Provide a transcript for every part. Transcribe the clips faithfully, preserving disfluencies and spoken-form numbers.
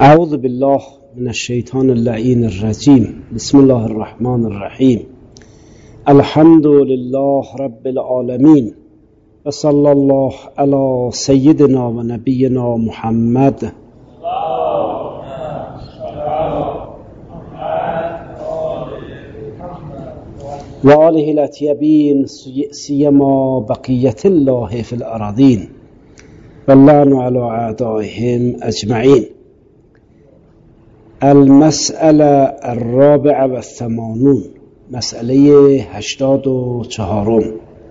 اعوذ بالله من الشیطان اللعین الرجیم. بسم الله الرحمن الرحیم. الحمد لله رب العالمین و صلی الله علی سیدنا و نبینا محمد و آله الاطیبین سیما بقیت الله فی الارضین و اللعن علی اعدائهم اجمعین. المسئله الرابع و الثمانون، مسئله هشتاد و چهارم.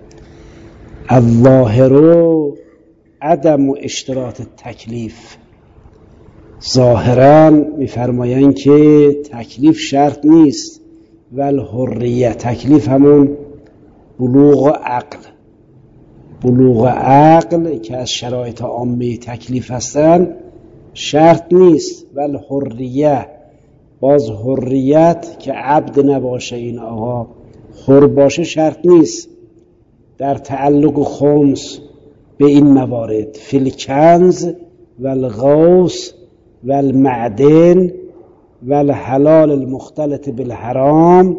الظاهر عدم اشتراط تکلیف. ظاهرا میفرمایند که تکلیف شرط نیست، ول حریه، تکلیف همون بلوغ عقل. بلوغ عقل که از شرایط عامه تکلیف هستن شرط نیست، ول حریه، باز حریت که عبد نباشه، این آقا حر باشه شرط نیست. در تعلق خمس به این موارد فی الکنز و الغوث و المعدن و الحلال المختلط بالحرام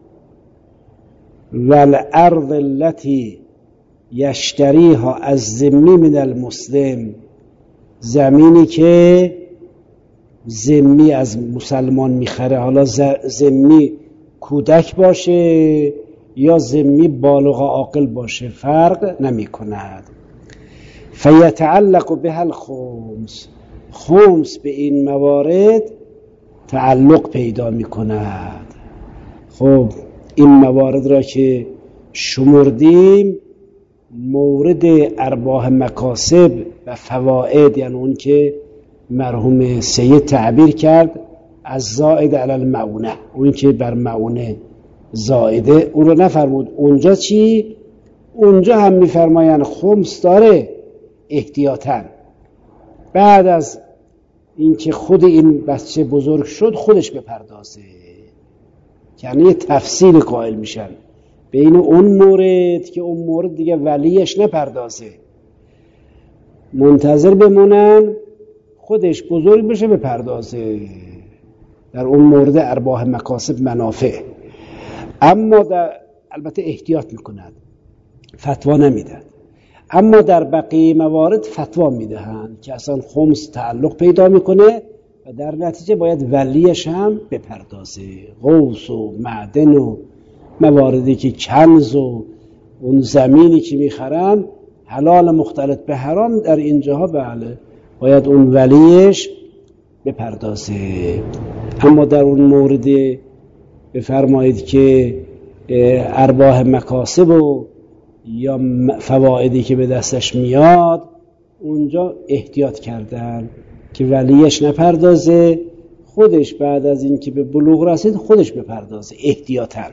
و الارض التي یشتریها از ذمی من المسلم، زمینی که ذمی از مسلمان میخره، حالا ذمی کودک باشه یا ذمی بالغ عاقل باشه فرق نمی کند. فیتعلق به الخمس، خمس به این موارد تعلق پیدا می کند. خب این موارد را که شمردیم، مورد ارباح مکاسب و فواید، یعنی اون که مرحوم سید تعبیر کرد از زائد علی المعونه، اون که بر معونه زائده، اون رو نفرمود. اونجا چی؟ اونجا هم میفرمایند خمس داره احتیاطاً، بعد از اینکه خود این بچه بزرگ شد خودش بپردازه، یعنی یه تفصیل قائل میشن بین اون مورد که اون مورد دیگه ولیش نپردازه، منتظر بمونن خودش بزرگ بشه بپردازه. در اون مورد ارباح مکاسب منافع، اما در البته احتیاط میکند، فتوا نمیدن. اما در بقیه موارد فتوا میدهند که اصلا خمس تعلق پیدا میکنه و در نتیجه باید ولیش هم بپردازه. غوث و معدن و مواردی که کنز و اون زمینی که میخرن حلال مختلط به حرام، در اینجاها بله باید اون ولیش بپردازه. اما در اون مورد بفرمایید که ارباح مکاسب و یا فوایدی که به دستش میاد، اونجا احتیاط کردن که ولیش نپردازه، خودش بعد از این که به بلوغ رسید خودش بپردازه احتیاطاً.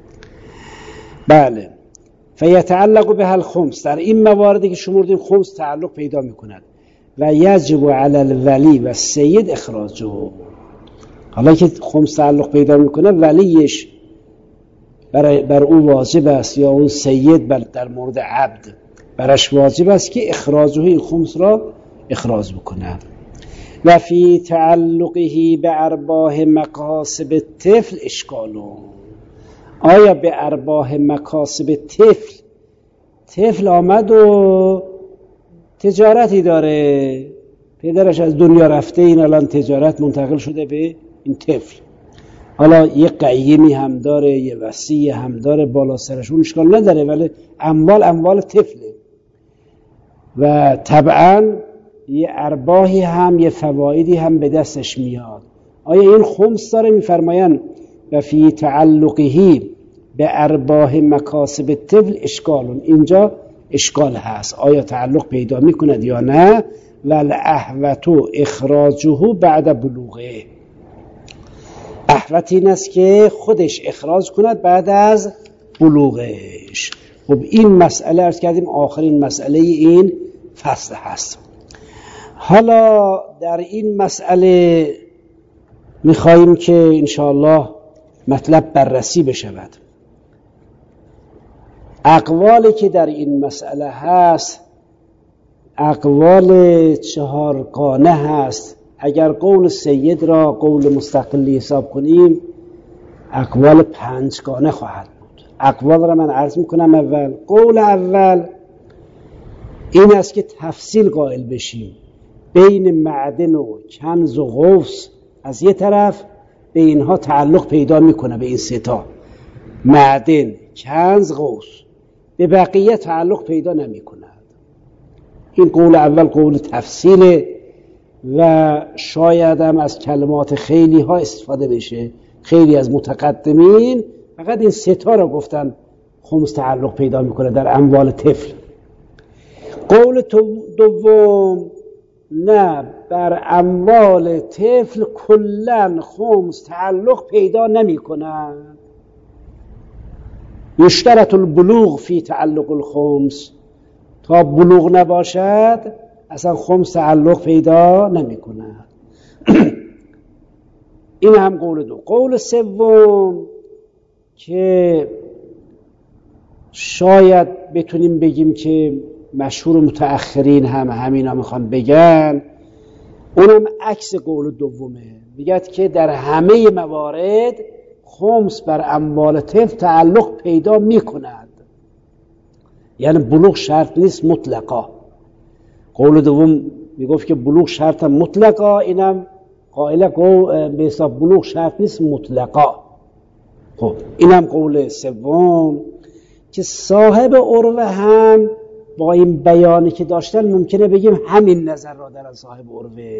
بله. فیتعلق به الخمس، در این مواردی که شمردیم خمس تعلق پیدا میکند. و یجب علی الولی و سید اخراجه، حالا که خمس تعلق پیدا میکنه ولیش بر, بر اون واجب است، یا اون سید بر در مورد عبد برش واجب است که اخراجه، این خمس را اخراج بکند. و فی تعلقه به ارباح مکاسب طفل اشکالو، آیا به ارباح مکاسب طفل، طفل آمد و تجارتی داره، پدرش از دنیا رفته، این الان تجارت منتقل شده به این طفل، حالا یه قیمی هم داره، یه وصی هم داره بالا سرش، اون اشکال نداره، ولی اموال اموال طفله و طبعا یه ارباحی هم یه فوایدی هم به دستش میاد. آیا این خمس داره؟ میفرمایند و فی تعلقه به ارباح مکاسب طفل اشکالون، اینجا اشکال هست، آیا تعلق پیدا میکند یا نه. والاحوط اخراجه بعد بلوغه، احوط این است که خودش اخراج کند بعد از بلوغش. خب این مسئله عرض کردیم آخرین مسئله این فصل هست. حالا در این مسئله میخواییم که انشاءالله مطلب بررسی بشود. اقوالی که در این مسئله هست اقوال چهارگانه هست اگر قول سید را قول مستقلی حساب کنیم اقوال پنجگانه خواهد بود. اقوال را من عرض میکنم. اول قول اول این است که تفصیل قائل بشیم بین معدن و کنز و غوث از یه طرف، به اینها تعلق پیدا میکنه، به این سه تا معدن، کنز، غوث، به بقیه تعلق پیدا نمیکنه. این قول اول قول تفصیله و شاید هم از کلمات خیلی ها استفاده بشه. خیلی از متقدمین فقط این سه تا را گفتن خمس تعلق پیدا میکنه در اموال طفل. قول دوم نه، بر اموال طفل کلن خمس تعلق پیدا نمی کنند. یشترط البلوغ فی تعلق الخمس، تا بلوغ نباشد اصلا خمس تعلق پیدا نمی کند. این هم قول دو. قول سوم که شاید بتونیم بگیم که مشهور متأخرین هم همینا میخوان بگن، اونم عکس قول دومه. میگه که در همه موارد خمس بر اموال طفل تعلق پیدا میکند، یعنی بلوغ شرط نیست مطلقا. قول دوم میگفت که بلوغ شرط مطلقا، اینم قائل به حساب بلوغ شرط نیست مطلقا. خب اینم قول سوم که صاحب عروه هم با این بیانی که داشتن ممکنه بگیم همین نظر را دارن صاحب عروه.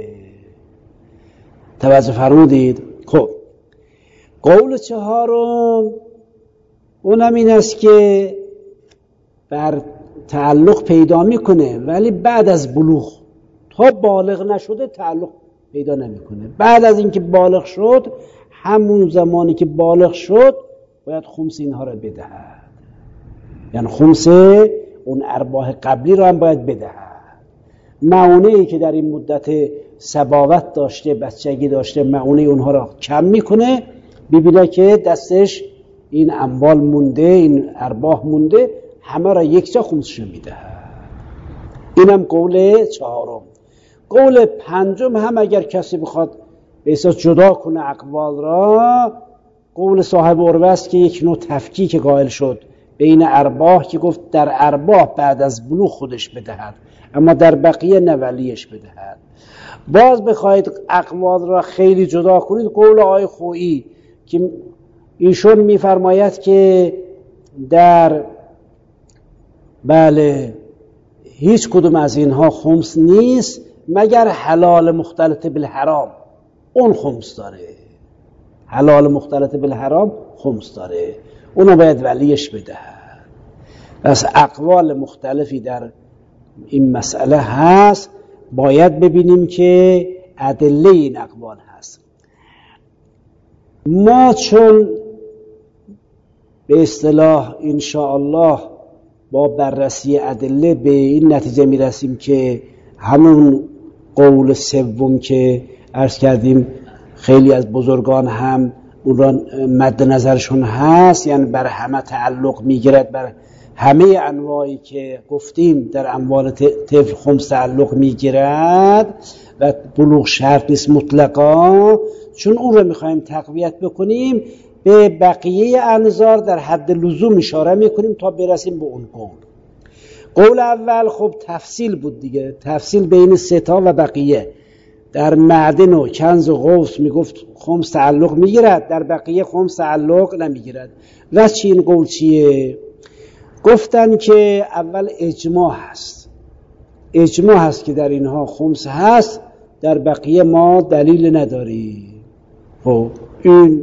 توجه فرمودید؟ خب قول چهارم اونم این است که بر تعلق پیدا میکنه ولی بعد از بلوغ، تا بالغ نشده تعلق پیدا نمیکنه. بعد از اینکه بالغ شد، همون زمانی که بالغ شد باید خمس اینها را بدهد، یعنی خمس اون ارباح قبلی رو هم باید بدهد. معونه‌ای که در این مدت صباوت داشته، بچگی داشته، معونه اونها رو کم میکنه، ببینه که دستش این اموال مونده، این ارباح مونده، همه را یک جا خمسش میدهد. اینم قول چهارم. قول پنجم هم اگر کسی بخواد به اساس جدا کنه اقوال را، قول صاحب عروه است که یک نوع تفکیک قائل شد بین ارباح، که گفت در ارباح بعد از بلوغ خودش بدهد، اما در بقیه نه ولیش بدهد. باز بخواید اقوال را خیلی جدا کنید، قول آقای خویی که ایشون میفرماید که در بله هیچ کدوم از اینها خمس نیست مگر حلال مختلط بالحرام، اون خمس داره. حلال مختلط بالحرام خمس داره، اونو باید ولیش بدهد. پس اقوال مختلفی در این مسئله هست، باید ببینیم که ادله این اقوال هست. ما چون به اصطلاح انشاءالله با بررسی ادله به این نتیجه میرسیم که همون قول سوم که عرض کردیم خیلی از بزرگان هم اون را مد نظرشون هست، یعنی بر همه تعلق میگیرد، بر همه انواعی که گفتیم در اموال طفل خمس تعلق میگیرد و بلوغ شرط نیست مطلقا. چون اون رو میخوایم تقویت بکنیم، به بقیه انظار در حد لزوم اشاره میکنیم تا برسیم به اون قول. قول اول خب تفصیل بود دیگه، تفصیل بین ستا و بقیه. در معدن و کنز و غوث میگفت خمس تعلق میگیرد، در بقیه خمس تعلق نمیگیرد. و چی این قول چیه؟ گفتن که اول اجماع هست، اجماع هست که در اینها خمس هست، در بقیه ما دلیل نداری. خب این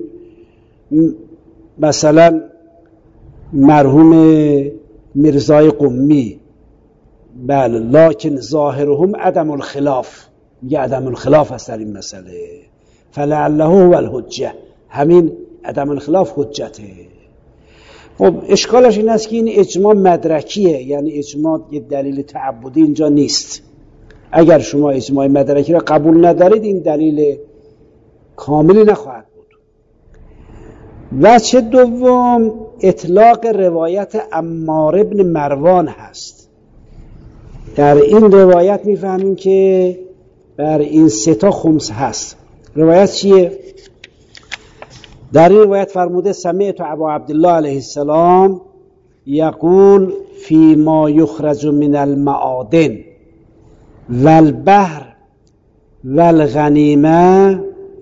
مثلا مرحوم میرزای قمی، بله، لکن ظاهرهم عدم الخلاف، میگه عدم الخلاف هست در این مسئله، فلعله هو الحجه، همین عدم الخلاف حجته. خب اشکالش این است که این اجماع مدرکیه، یعنی اجماع یه دلیل تعبدی اینجا نیست. اگر شما اجماع مدرکی را قبول ندارید، این دلیل کاملی نخواهد بود. وجه دوم اطلاق روایت عمار ابن مروان هست. در این روایت میفهمیم که بر این سه تا خمس هست. روایت چیه؟ در این روایت فرموده سمعت ابا عبدالله علیه السلام یقول فی ما یخرج من المعادن والبحر والغنیمه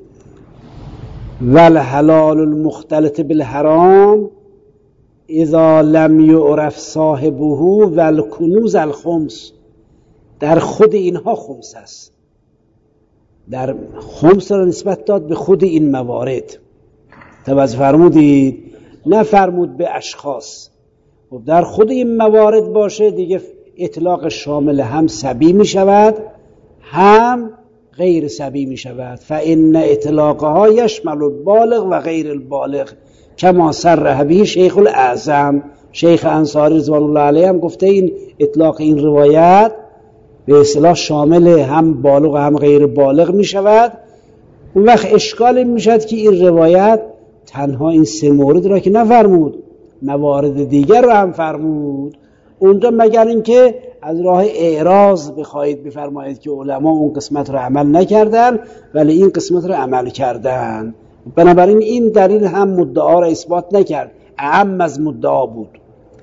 والحلال المختلط بالحرام اذا لم یعرف صاحبه والکنوز الخمس. در خود اینها خمس است. در خمس را نسبت داد به خود این موارد. توجه فرمودید؟ نه فرمود به اشخاص. در خود این موارد باشه دیگه اطلاق شامل هم صبی می شود هم غیر صبی می شود. فإن اطلاقها یشمل البالغ و غیر البالغ کما صرح به شیخ الاعظم. شیخ انصاری رضوان الله علیه هم گفته این اطلاق این روایت به اصطلاح شامل هم بالغ و هم غیر بالغ می شود. اون وقت اشکال می شود که این روایت تنها این سه مورد را که نفرمود، موارد دیگر را هم فرمود. اونجا مگر اینکه از راه اعراض بخواهید بفرمایید که علما اون قسمت را عمل نکردن ولی این قسمت را عمل کردن. بنابراین این دلیل هم مدعا را اثبات نکرد، اعم از مدعا بود.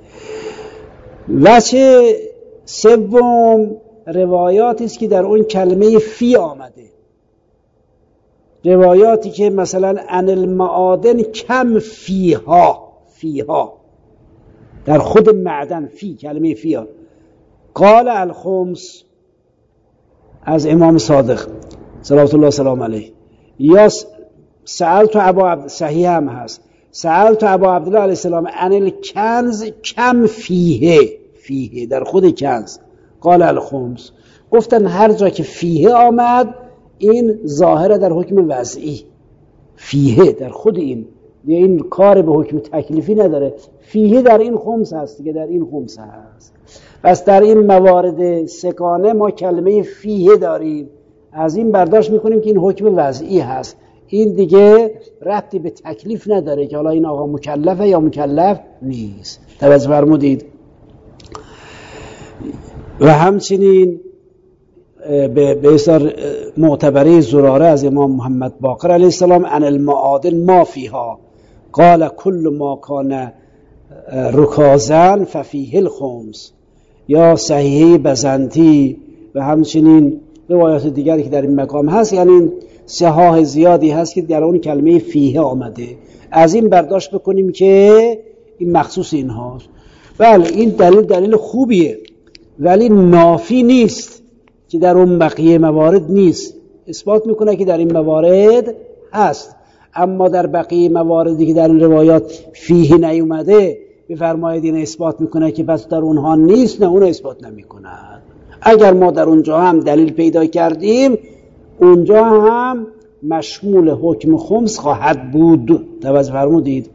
وجه سوم روایاتی است که در اون کلمه فی آمده، روایاتی که مثلا ان المعادن کم فیها، فیها در خود معدن، فی کلمه فیها. قال الخمس از امام صادق صلوات الله سلام علیه. یا سألت ابا عبد صحیح هم هست سألت ابا عبدالله علیه السلام ان الکنز کم فیه، فیه در خود کنز. قال الخمس. گفتن هر جا که فیه آمد این ظاهره در حکم وضعی، فیه در خود این این کار به حکم تکلیفی نداره، فیه در این خمس هست دیگه، در این خمس هست. پس در این موارد سگانه ما کلمه فیه داریم، از این برداشت میکنیم که این حکم وضعی هست، این دیگه ربطی به تکلیف نداره که حالا این آقا مکلفه یا مکلف نیست. توجه فرمودید؟ و همچنین به اثر معتبره زراره از امام محمد باقر علیه السلام ان المعادن ما فیها قال کل ما کان رکازن ففیه الخمس. یا صحیحه بزنتی و همچنین روایات دیگری که در این مقام هست، یعنی صحاح زیادی هست که در اون کلمه فیه آمده. از این برداشت بکنیم که این مخصوص این هاست. بله این دلیل دلیل خوبیه ولی نافی نیست که در اون بقیه موارد نیست، اثبات میکنه که در این موارد هست. اما در بقیه مواردی که در این روایات فیه نیومده بفرمایید این اثبات میکنه که پس در اونها نیست، نه اون اثبات نمیکنه. اگر ما در اونجا هم دلیل پیدا کردیم اونجا هم مشمول حکم خمس خواهد بود. توجه فرمودید؟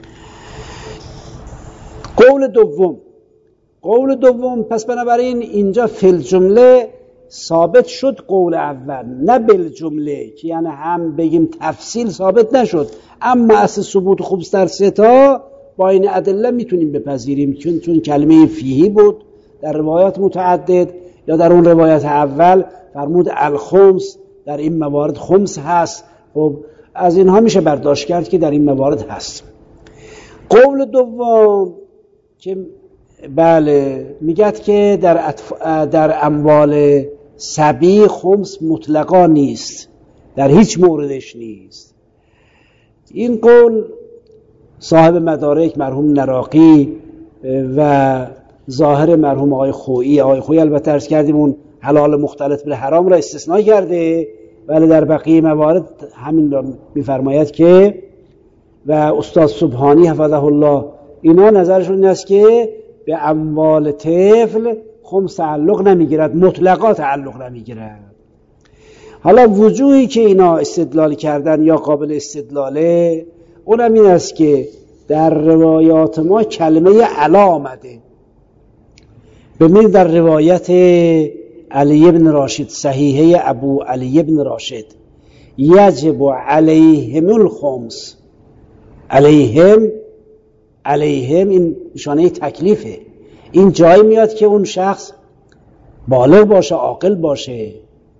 قول دوم قول دوم پس بنابراین اینجا فی الجمله ثابت شد قول اول، نه بالجمله که یعنی هم بگیم تفصیل ثابت نشد، اما اصل ثبوت خمس در سه تا با این ادله میتونیم بپذیریم چون چون کلمه فیهی بود در روایات متعدد. یا در اون روایت اول فرمود الخمس، در این موارد خمس هست. خب از اینها میشه برداشت کرد که در این موارد هست. قول دوم که بله میگد که در, اطف... در اموال صبی خمس مطلقا نیست، در هیچ موردش نیست. این قول صاحب مدارک مرحوم نراقی و ظاهر مرحوم آقای خویی، آقای خویی البته عرض کردیم اون حلال مختلط به حرام را استثناء کرده، ولی در بقیه موارد همین را میفرماید که و استاد سبحانی حفظه الله اینا نظرشون این است که به اموال طفل خمس تعلق نمیگیرد، مطلقا تعلق نمیگیرد. حالا وجوهی که اینا استدلال کردن یا قابل استدلاله اونم این است که در روایات ما کلمه علا آمده. ببینید در روایت علی بن راشد صحیحه ابو علی بن راشد یجب علیهم الخمس، علیهم علیهم این نشانه تکلیفه. این جایی میاد که اون شخص بالغ باشه، عاقل باشه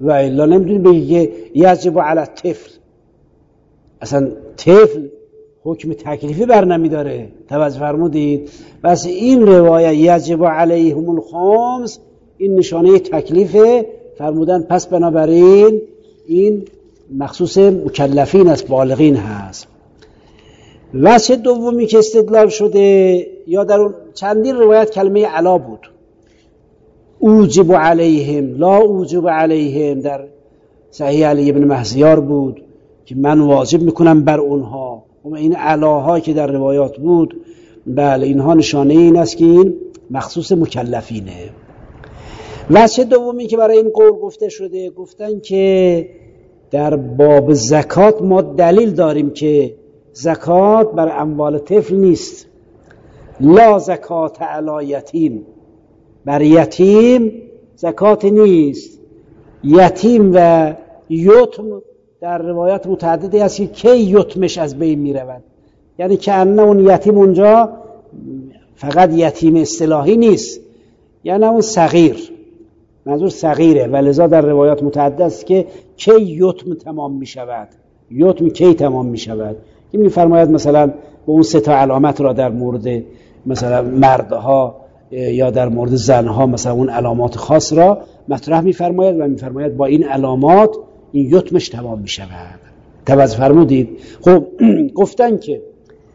و الا نمیدونی بگی که یجب علی طفل. اصلا طفل حکم تکلیفی بر نمیداره. توجه فرمودید؟ بس این روایت یجب علیهم الخمس این نشانه تکلیفه، فرمودن پس بنابراین این مخصوص مکلفین است، بالغین هست. وجه دومی که استدلال شده، یا در اون چندین روایت کلمه علا بود، اوجب علیهم، لا اوجب علیهم در صحیح علی ابن مهزیار بود که من واجب میکنم بر اونها. و این علاها که در روایات بود، بله اینها نشانه این است که این مخصوص مکلفینه. وجه دومی که برای این قول گفته شده، گفتن که در باب زکات ما دلیل داریم که زکات بر اموال طفل نیست. لا زکات علی یتیم، بر یتیم زکات نیست. یتیم و یتم در روایات متعددی هست که کی یتمش از بین می رود، یعنی که انه اون یتیم اونجا فقط یتیم اصطلاحی نیست، یعنی اون صغیر، منظور صغیره. و لذا در روایات متعدد است که کی یتم تمام می شود، یتم کی تمام می شود. این می فرماید مثلا به اون سه تا علامت را در مورد مثلا مردها یا در مورد زنها مثلا اون علامات خاص را مطرح می فرماید و می فرماید با این علامات این یتمش تمام می شود. توجه فرمودید؟ خب گفتن که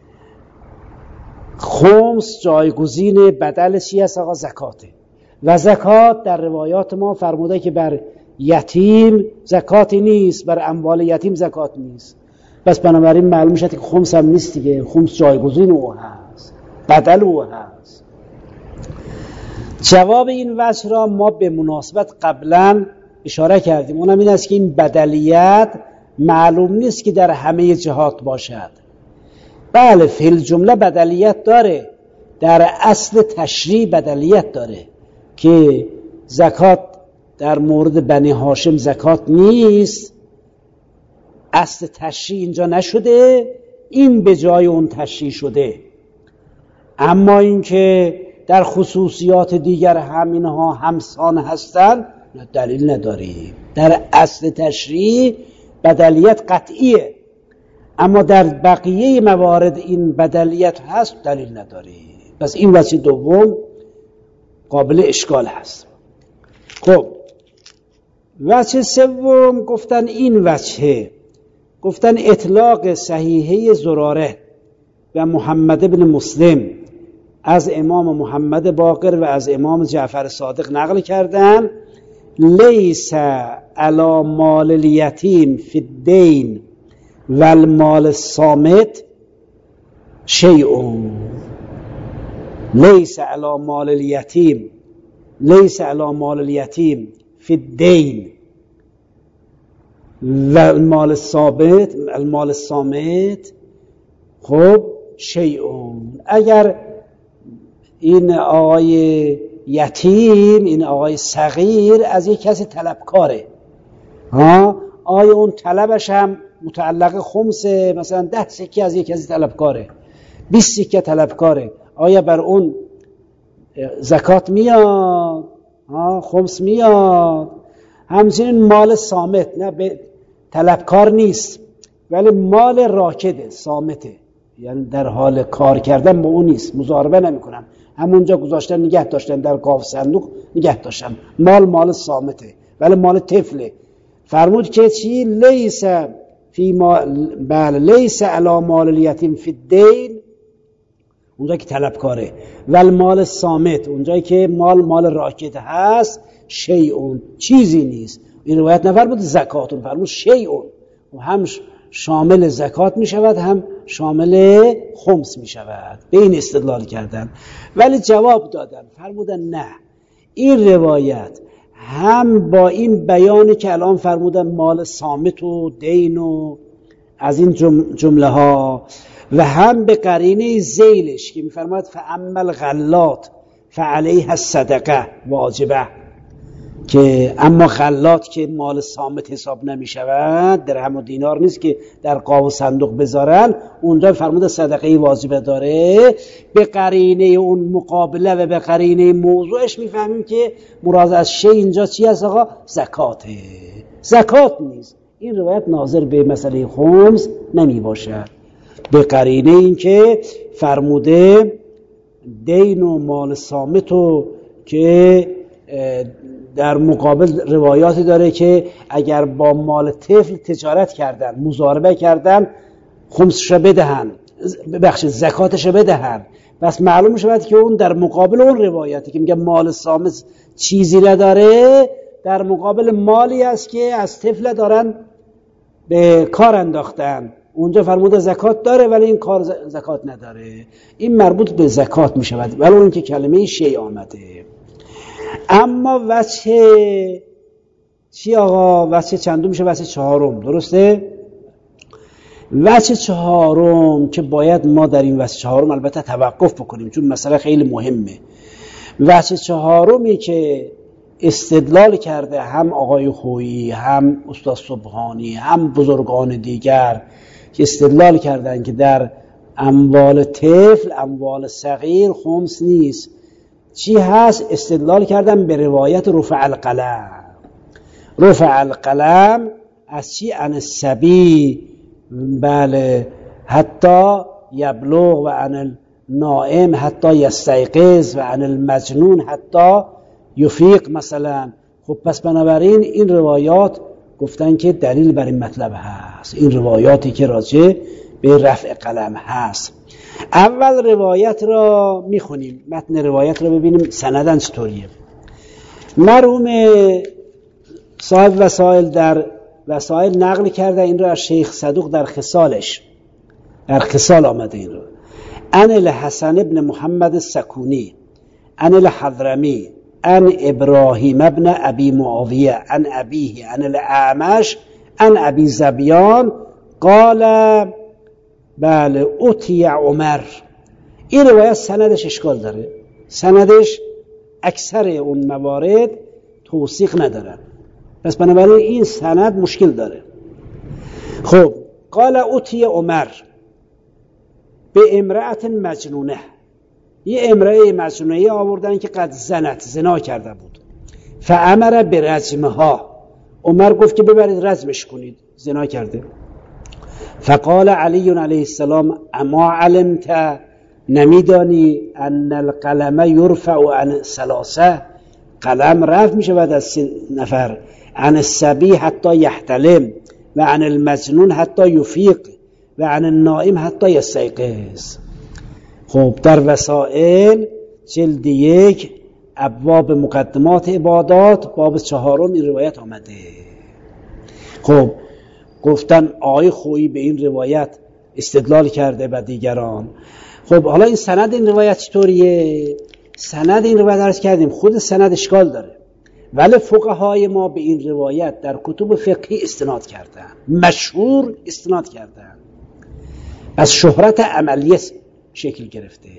خمس جایگزین بدل چی است؟ آقا زکاته. و زکات در روایات ما فرموده که بر یتیم زکاتی نیست، بر اموال یتیم زکات نیست. بس بنابراین معلوم شد که خمس هم نیست دیگه، خمس جایگزین او هست، بدل او هست. جواب این وجه را ما به مناسبت قبلا اشاره کردیم، اونم این است که این بدلیت معلوم نیست که در همه جهات باشد. بله فی الجمله بدلیت داره، در اصل تشریع بدلیت داره که زکات در مورد بنی هاشم زکات نیست، اصل تشریع اینجا نشده، این به جای اون تشریع شده. اما اینکه در خصوصیات دیگر همینها همسان هستن دلیل نداریم. در اصل تشریع بدلیت قطعیه، اما در بقیه موارد این بدلیت هست دلیل نداریم. پس این وجه دوم قابل اشکال هست. خب وجه سوم گفتن این وجه، گفتن اطلاق صحیحه زراره و محمد بن مسلم از امام محمد باقر و از امام جعفر صادق نقل کردن، لیس علی مال الیتیم فی الدین و المال الصامت شیء. لیس علی مال الیتیم، لیس علی مال الیتیم فی الدین و المال الصامت، المال الصامت خب شیء. اگر این آقای یتیم، این آقای صغیر از یک کسی طلبکاره، ها آیا اون طلبش هم متعلق خمسه، مثلا ده سکه از یک کسی طلبکاره، بیست سکه طلبکاره، آیا بر اون زکات میاد؟ ها خمس میاد. همچنین مال صامت، نه به طلبکار نیست ولی مال راکده، صامته، یعنی در حال کار کردن با اون نیست، مضاربه نمی کنم، همونجا گذاشتن نگه داشتن در قاف صندوق نگه داشتن، مال مال صامته ولی مال طفله. فرمود که چی؟ لیس فی ما بله لیس علی مال الیتیم فی الدین، اونجا که طلبکاره، ول مال صامت اونجایی که مال مال راکد هست، شیء چیزی نیست. این روایت نفرمود زکاتون، فرمود شیء، و هم شامل زکات می شود هم شامل خمس می شود. به این استدلال کردن، ولی جواب دادن، فرمودن نه، این روایت هم با این بیانی که الان فرمودن مال صامت و دین و از این جمله ها، و هم به قرینه ذیلش که میفرماید فاما الغلات فعلیها الصدقه واجبه، که اما خلات که مال صامت حساب نمی شود، درهم و دینار نیست که در قاب و صندوق بذارن، اونجا فرمود صدقه واجبه داره. به قرینه اون مقابله و به قرینه موضوعش میفهمیم که مراد از شی اینجا چی هست آقا؟ زکاته. زکات نیست. این روایت ناظر به مسئله خمس نمی باشد. به قرینه این که فرموده دین و مال صامتو که در مقابل روایاتی داره که اگر با مال طفل تجارت کردن، مضاربه کردن، خمسش بدهن، ببخشید زکاتش بدهن. بس معلوم شود که اون در مقابل اون روایاتی که میگه مال صامت چیزی نداره، در مقابل مالی است که از طفل دارن به کار انداختن. اونجا فرموده زکات داره ولی این کار زکات نداره. این مربوط به زکات میشود ولی اون که کلمه شی آمده. اما وجه چی آقا؟ وجه چندم میشه؟ وجه چهارم، درسته؟ وجه چهارم که باید ما در این وجه چهارم البته توقف بکنیم چون مسئله خیلی مهمه. وجه چهارمی که استدلال کرده هم آقای خویی، هم استاد سبحانی، هم بزرگان دیگر که استدلال کردن که در اموال طفل، اموال صغیر خمس نیست. چی هست؟ استدلال کردن به روایت رفع القلم. رفع القلم از چی؟ عن الصبی، بله، حتی یبلغ و عن النائم حتی یستیقظ و عن المجنون حتی یفیق مثلا. خب پس بنابراین این روایات گفتن که دلیل بر این مطلب هست. این روایاتی که راجع به رفع قلم هست. اول روایت را میخونیم، متن روایت را ببینیم سندن چطوریه. مرحوم صاحب وسائل در وسائل نقل کرده این را از شیخ صدوق در خصالش، در خصال آمده این را. ان الحسن ابن محمد السکونی ان الحضرمی ان ابراهیم ابن ابی معاویه ان ابیه ان الاعمش ان ابی زبیان قال بله اوتی عمر. این روایت سندش اشکال داره، سندش اکثر اون موارد توثیق ندارن، پس بنابراین این سند مشکل داره. خب قال اوتی عمر به امرأت مجنونه، یه امرأه مجنونه آوردن که قد زنت، زنا کرده بود. فامر برجمها، عمر گفت که ببرید رجمش کنید، زنا کرده. فقال علی علیه السلام اما علمت، نمیدانی ان القلم یرفع عن ثلاثه، قلم رفع می شود از سه نفر، عن الصبی حتی یحتلم و عن المجنون حتی یفیق و عن النائم حتی یستیقظ. خب در وسائل جلد یک ابواب مقدمات عبادات باب چهارم این روایت آمده. خب گفتن آقای خویی به این روایت استدلال کرده و دیگران. خب حالا این سند این روایت چطوریه؟ سند این روایت عرض کردیم خود سند اشکال داره، ولی فقهای ما به این روایت در کتب فقهی استناد کردن، مشهور استناد کردن، از شهرت عملیه شکل گرفته.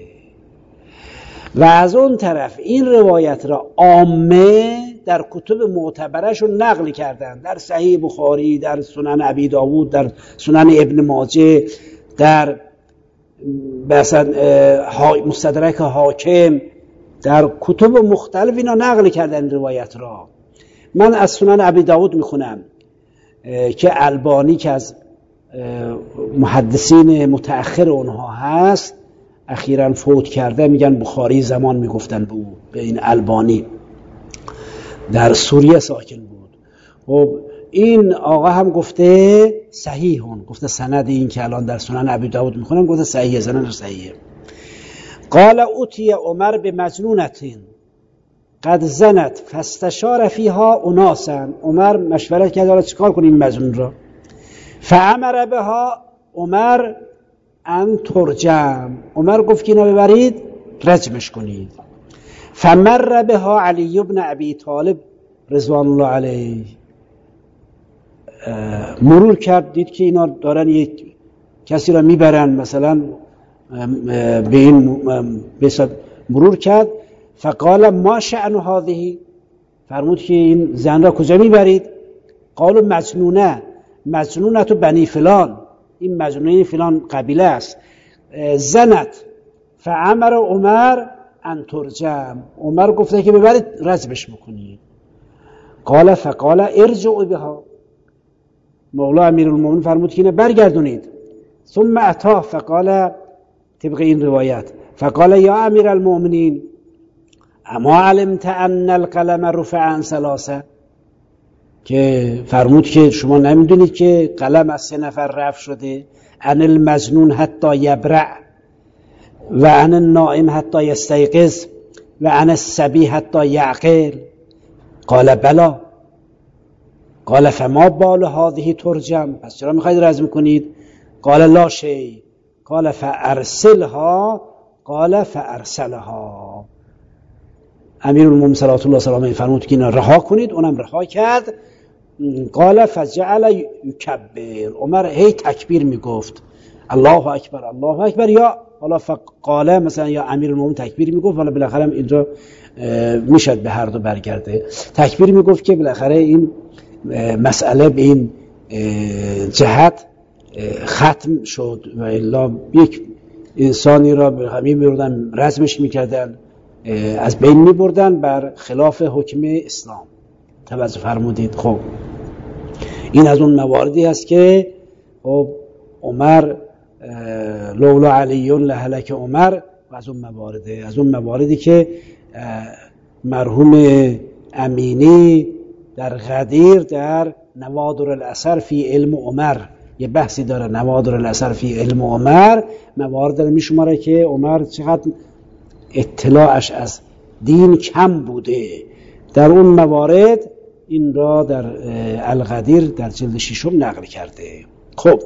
و از اون طرف این روایت را عامه در کتب معتبرش رو نقل کردن، در صحیح بخاری، در سنن ابی داود، در سنن ابن ماجه، در مستدرک حاکم، در کتب مختلف اینا نقل کردن روایت را. من از سنن ابی داود میخونم که البانی که از محدثین متأخر اونها هست، اخیراً فوت کرده، میگن بخاری زمان میگفتن به به این البانی، در سوریه ساکن بود. خب این آقا هم گفته صحیحون، گفته سند این که الان در سنن ابی داود میخونم گفته صحیحه، سند صحیحه. قال اوتی عمر به مجنونتین قد زنت فاستشار فیها اناسا، عمر مشورت کرد حالا چیکار کنیم مجنون را. فامر بها عمر ان ترجم، عمر گفت که اینا ببرید رجمش کنید. فمر بها علی بن ابی طالب رضوان الله علیه، مرور کرد دید که اینا دارن یک کسی را میبرن، مثلا به این مرور کرد. فقال ما شأن هذه، فرمود که این زن را کجا میبرید؟ قالوا مجنونه مجنونه تو بنی فلان، این مجنونه فلان قبیله است. زنت فامر عمر ان ترجم، عمر گفته که ببرید رجمش بکنید. قال فقال ارجعوا بها، مولا امیرالمومنین فرمود که اینه برگردونید. ثم اتاه فقال، طبق این روایت، فقال یا امیرالمومنین اما علمت ان القلم رفع عن ثلاثه، که فرمود که شما نمیدونید که قلم از سه نفر رفع شده، عن المجنون حتی یبرع و عن النائم حتی یستیقظ و عن الصبی حتی یعقل. قال بلا. قال فما بال هذه ترجم، پس چرا میخواید رجم کنید؟ قال لا شیء. قال فارسلها. قال فارسلها. امیرالمومنین صلوات الله سلامه فرمود که اینا رها کنید، اونم رها کرد. قال فجعل یکبر، عمر هی تکبیر میگفت، الله اکبر الله اکبر، یا حالا فقاله مثلا یا امیرالمومنین تکبیر میگفت، حالا بالاخره اینجا میشد به هر دو برگرده، تکبیر میگفت که بالاخره این مسئله به این جهت ختم شد و الا یک انسانی را به همین میبردن رجمش میکردن، از بین میبردن بر خلاف حکم اسلام. توجه فرمودید؟ خب این از اون مواردی هست که خب عمر لولا علی لهلک عمر، و از اون موارده از اون مواردی که مرحوم امینی در غدیر در نوادر الاثر فی علم عمر یه بحثی داره، نوادر الاثر فی علم عمر، موارد داره میشماره که عمر چقدر اطلاعش از دین کم بوده. در اون موارد این را در الغدیر در جلد ششم نقل کرده. خب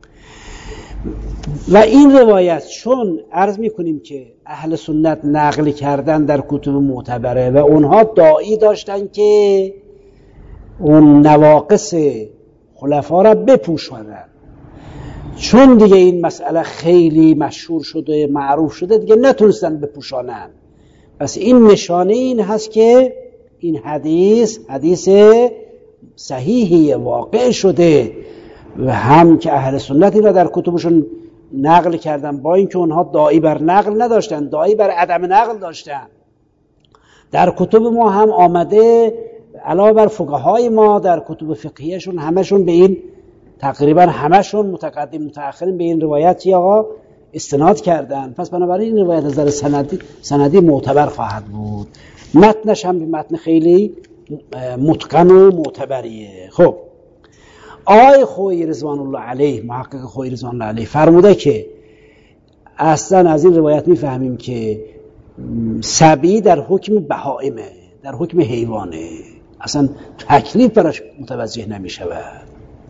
و این روایت چون عرض میکنیم که اهل سنت نقل کردن در کتب معتبره و اونها داعی داشتن که اون نواقص خلفا را بپوشانن، چون دیگه این مسئله خیلی مشهور شده معروف شده دیگه نتونستن بپوشانن. پس این نشانه این هست که این حدیث حدیث صحیحی واقع شده و هم که اهل سنت این را در کتبشون نقل کردن، با اینکه اونها داعی بر نقل نداشتن، داعی بر عدم نقل داشتن. در کتب ما هم آمده، علاوه بر فقهای ما در کتب فقهیشون همشون به این، تقریبا همشون متقدم متأخرین به این روایت چی آقا استناد کردن. پس بنابراین این روایت از نظر سندی سندی معتبر خواهد بود، متنش هم به متن خیلی متقن و معتبریه. خب آقای خویی رضوان الله علیه، محقق خویی رضوان الله علیه فرموده که اصلا از این روایت میفهمیم که سبی در حکم بهائمه، در حکم حیوانه، اصلا تکلیف براش متوجه نمیشود.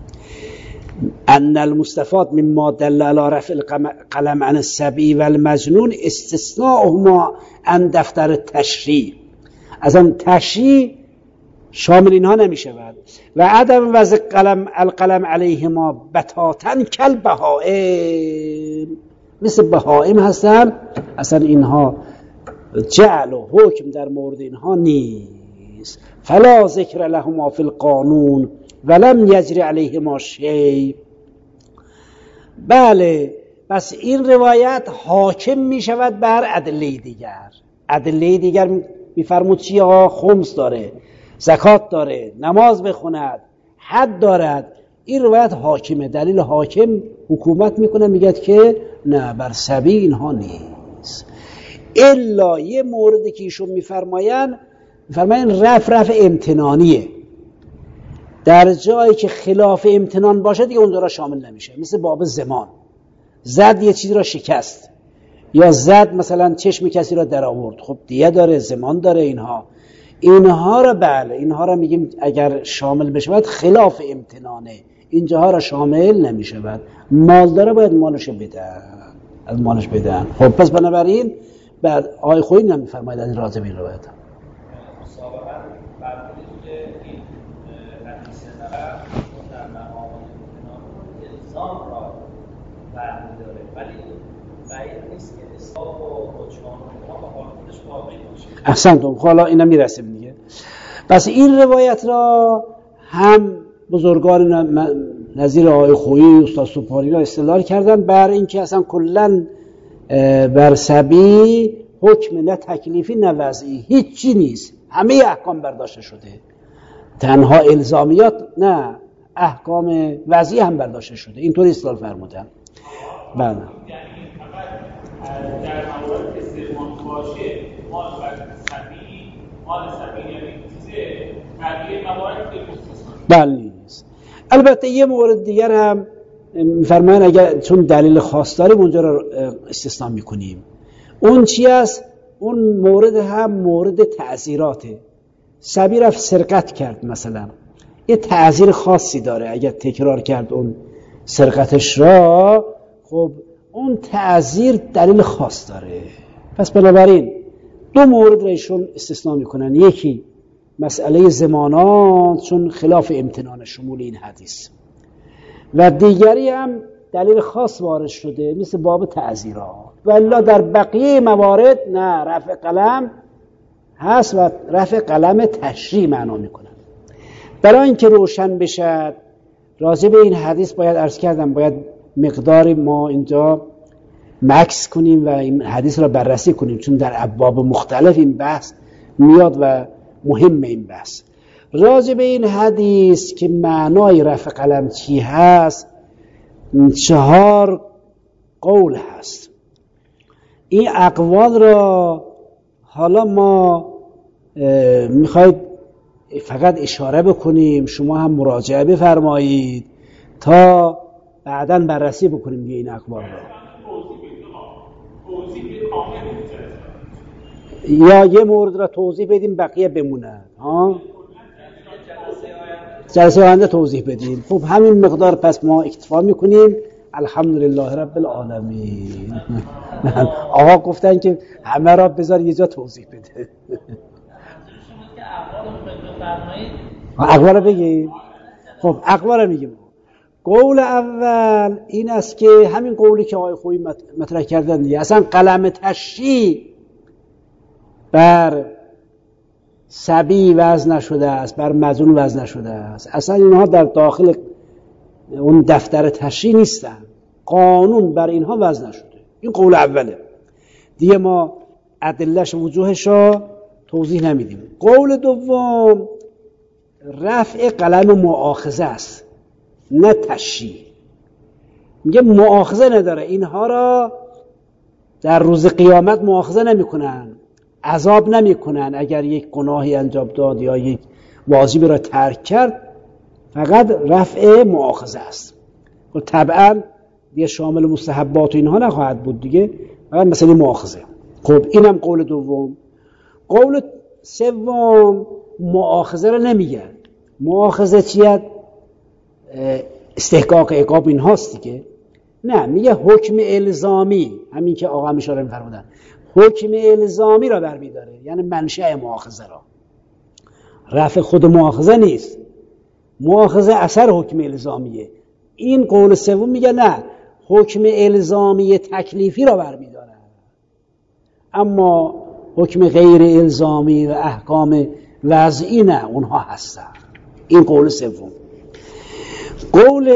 ان المستفاد مما دل على رفع القلم عن السبی و المجنون استثناءهما عن دفتر التشریع، اصلا تشریع شامل اینها نمیشود. و عدم وضع قلم القلم علیهما بتاتا کالبهائم، مثل بهائم هستن، اصلا اینها جعل و حکم در مورد اینها نیست. فلا ذکر لهما فی القانون ولم یجری علیهما شیء. بله، پس این روایت حاکم می شود بر ادله دیگر. ادله دیگر میفرمود چی؟ آقا خمس داره، زکات داره، نماز بخوند، حد دارد. این روایت حاکمه، دلیل حاکم حکومت میکنه، میگه که نه بر سبی اینها نیست. الا یه موردی که ایشون میفرماین میفرماین رفع رفع امتنانیه، در جایی که خلاف امتنان باشه دیگه اون را شامل نمیشه. مثل باب زمان، زد یه چیزی را شکست، یا زد مثلا چشم کسی را در آورد، خب دیگه داره، زمان داره، اینها اینها را بله اینها را میگیم اگر شامل بشود خلاف امتنانه، اینجاها را شامل نمیشود. مال داره باید مالش بدن، از مالش بدن. خب پس بنابراین بعد آقای خویی نمیفرماید از راجع به این روایت احسنتم. حالا اینا میرسیم دیگه. پس این روایت را هم بزرگان نظیر آقای خویی، استاد سپاری را استدلال کردن بر اینکه اصلا کلا بر صبی حکم نه تکلیفی نه وضعی هیچی نیست، همه احکام برداشته شده، تنها الزامیات نه، احکام وضعی هم برداشته شده. اینطوری استدلال فرمودن. بله. در موارد که سوم باشه مال و صبی، مال صبی یعنی چیزه، بقیه موارد که مستثنا. بله نیست. البته یه مورد دیگر هم میفرماین اگر چون دلیل خاص داریم اونجا رو استثنا میکنیم. اون چی است؟ اون مورد هم مورد تعزیراته. صبی رفت سرقت کرد مثلا، یه تعزیر خاصی داره، اگر تکرار کرد اون سرقتش را، خب اون تعزیر دلیل خاص داره. پس بنابراین دو مورد را ایشون استثنا میکنن، یکی مسئله زمانات چون خلاف امتنان شمول این حدیث، و دیگری هم دلیل خاص وارد شده مثل باب تعزیرات. و الا در بقیه موارد نه، رفع قلم هست و رفع قلم تشریع معنا میکنن. برای اینکه روشن بشد راجع به این حدیث باید عرض کردم باید مقداری ما اینجا مکس کنیم و این حدیث را بررسی کنیم، چون در ابواب مختلف این بحث میاد و مهم این بحث. راجع به این حدیث که معنای رفع قلم چی هست، چهار قول هست. این اقوال را حالا ما میخواید فقط اشاره بکنیم، شما هم مراجعه بفرمایید تا بعداً بررسی بکنیم این اقوال را. یا یه مورد را توضیح بدیم بقیه بمونه ها، جلسه آینده توضیح بدیم. خب همین مقدار پس ما اکتفا میکنیم. الحمدلله رب العالمین. آقا گفتن که همه را بذار یه جا توضیح بده. اقوال را بگیم. خب اقوال را میگیم. قول اول این است که همین قولی که آقای خویی مطرح کردن دیگه، اصلا قلم تشریع بر صبی وضع نشده است، بر مظنون وضع نشده است، اصلا اینها در داخل اون دفتر تشریع نیستن، قانون بر اینها وضع نشده. این قول اوله دیگه، ما ادلهش وجوهش را توضیح نمیدیم. قول دوم رفع قلم مؤاخذه است نه تشریع. میگه مؤاخذه نداره، اینها را در روز قیامت مؤاخذه نمیکنن، عذاب نمیکنن اگر یک گناهی انجام داد یا یک واجبی را ترک کرد، فقط رفع مؤاخذه است. و طبعا دیگه شامل مستحبات و اینها نخواهد بود دیگه، فقط مثلا مؤاخذه. خب اینم قول دوم. قول سوم مؤاخذه را نمیگن. مؤاخذه چیه؟ استحقاق عقاب این هاست دیگه. نه، میگه حکم الزامی، همین که آقا هم اشاره می‌فرمودن، حکم الزامی را برمی‌داره، یعنی منشأ مؤاخذه را. رفع خود مؤاخذه نیست، مؤاخذه اثر حکم الزامیه. این قول سوم میگه نه، حکم الزامی تکلیفی را برمی‌داره، اما حکم غیر الزامی و احکام وضعی نه، اونها هستن. این قول سوم. قول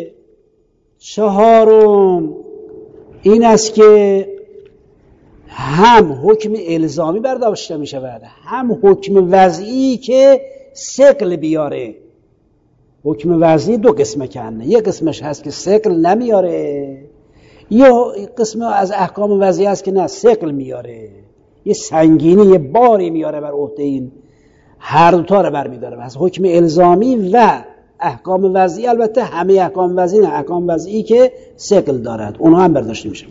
چهارم این است که هم حکم الزامی برداشته می شود، هم حکم وضعی که ثقل بیاره. حکم وضعی دو قسمه کنه، یک قسمش هست که ثقل نمیاره، یه قسم از احکام وضعی هست که نه ثقل میاره، یه سنگینی یه باری میاره بر عهده این، هر دوتا رو برمیداره. پس حکم الزامی و احکام وضعی، البته همه احکام وضعی نه، احکام وضعی که ثقل دارد اونها هم برداشته میشه.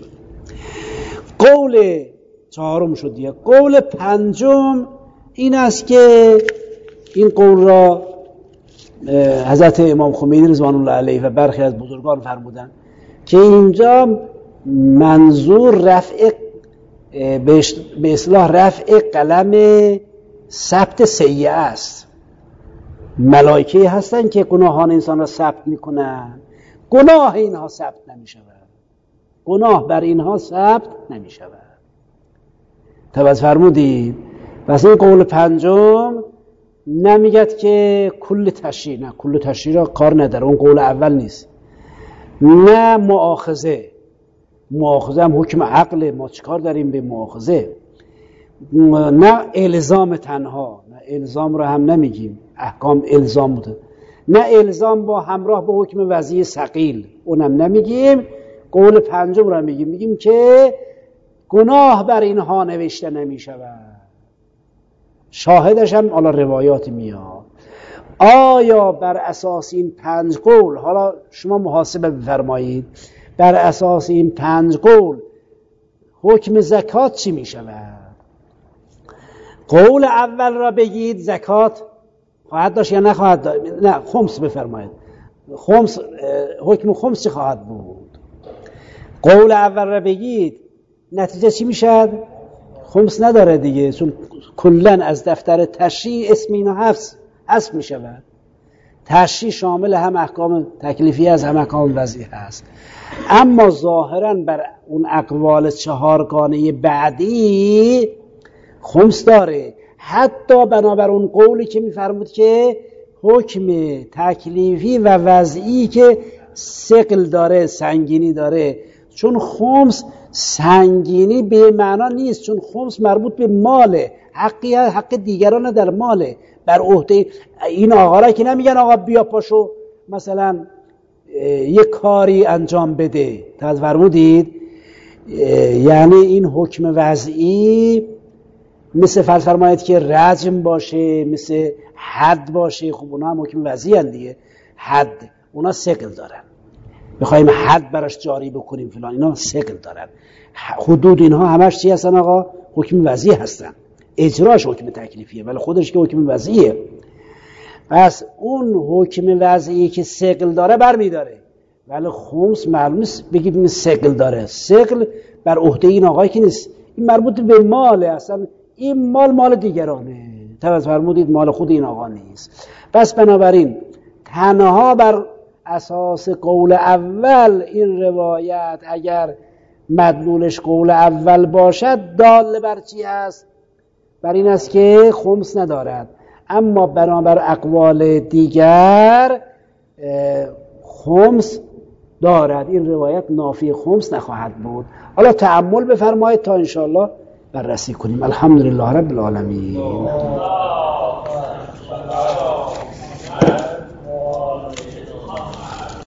قول چهارم شد دیگه. قول پنجم این است که این قول را حضرت امام خمینی رضوان الله علیه و برخی از بزرگان فرمودن که اینجا منظور رفع به اصطلاح رفع قلم ثبت سیئه است. ملائکه هستن که گناهان انسان را ثبت میکنن، گناه اینها ثبت نمیشود، گناه بر اینها ثبت نمیشود. توجه فرمودید؟ پس این قول پنجم نمیگد که کل تشریع، نه کل تشریع را کار نداره، اون قول اول نیست. نه مؤاخذه، مؤاخذه هم حکم عقل، ما چیکار داریم به مؤاخذه. نه الزام تنها، نه الزام رو هم نمیگیم، احکام الزام بوده. نه الزام با همراه با حکم وضعی ثقیل، اونم نمیگیم. قول پنجم رو میگیم، میگیم که گناه بر اینها نوشته نمیشود. شاهدش هم حالا روایات میاد. آیا بر اساس این پنج قول، حالا شما محاسبه بفرمایید، بر اساس این پنج قول حکم زکات چی میشود؟ قول اول را بگید زکات خواهد داشت یا نخواهد داشت؟ نه خمس بفرمایید. خمس، حکم خمس چی خواهد بود؟ قول اول را بگید نتیجه چی میشد؟ خمس نداره دیگه، چون کلن از دفتر تشریع اسم اینا حذف حذف میشود. تشریع شامل هم احکام تکلیفی از هم احکام وضعی هست. اما ظاهرا بر اون اقوال چهارگانه بعدی خمس داره، حتی بنابر اون قولی که میفرمود که حکم تکلیفی و وضعی که ثقل داره، سنگینی داره. چون خمس سنگینی به معنا نیست، چون خمس مربوط به ماله، حقی حق دیگران در ماله، بر عهده این آقا را که نمیگن آقا بیا پاشو مثلا یک کاری انجام بده. تا فرمودید یعنی این حکم وضعی مثل فرض فرمایید که رجم باشه، مثل حد باشه. خب اونا هم حکم وضعی هستند دیگه، حد اونا ثقل دارن، بخوایم حد براش جاری بکنیم فلان، اینا ثقل دارن. حدود اینها همش چی هستن آقا؟ حکم وضعی هستن. اجراش حکم تکلیفیه ولی خودش که حکم وضعیه. پس اون حکم وضعی که ثقل داره برمیداره، ولی خمس معلوم نیست بگید این ثقل داره. ثقل بر عهده این آقایی که نیست، این مربوط به ماله، اصلا این مال مال دیگرانه، توجه فرمودید، مال خود این آقا نیست. پس بنابراین تنها بر اساس قول اول این روایت اگر مدلولش قول اول باشد دال بر چی هست؟ بر این است که خمس ندارد. اما بنابر اقوال دیگر خمس دارد. این روایت نافی خمس نخواهد بود. حالا تأمل بفرمایید تا انشاءالله بررسی کنیم. الحمدلله رب العالمین.